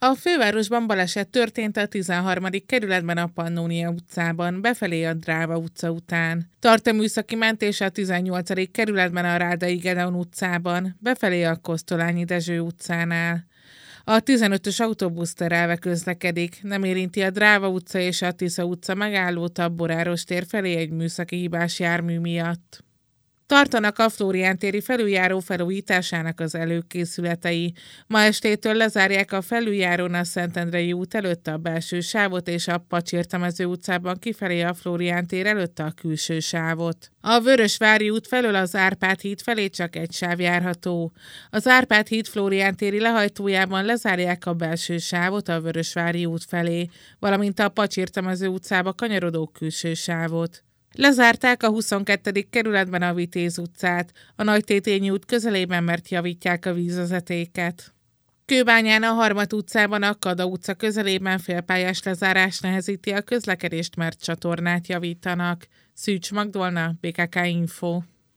A fővárosban baleset történt a 13. kerületben a Pannónia utcában, befelé a Dráva utca után. Tart a műszaki mentés a 18. kerületben a Rádai Gedeon utcában, befelé a Kosztolányi Dezső utcánál. A 15-ös autóbusz terelve közlekedik, nem érinti a Dráva utca és a Tisza utca megállót a Boráros tér felé egy műszaki hibás jármű miatt. Tartanak a Flórián téri felüljáró felújításának az előkészületei. Ma estétől lezárják a felüljárón a Szentendrei út előtt a belső sávot és a Pacsirtamező utcában kifelé a Flórián tér előtt a külső sávot. A Vörösvári út felől az Árpád híd felé csak egy sáv járható. Az Árpád híd Flórián téri lehajtójában lezárják a belső sávot a Vörösvári út felé, valamint a Pacsirtamező utcába kanyarodó külső sávot. Lezárták a 22. kerületben a Vitéz utcát, a Nagytétényi út közelében, mert javítják a vízvezetéket. Kőbányán a Harmat utcában a Kada utca közelében félpályás lezárás nehezíti a közlekedést, mert csatornát javítanak. Szűcs Magdolna, BKK Info.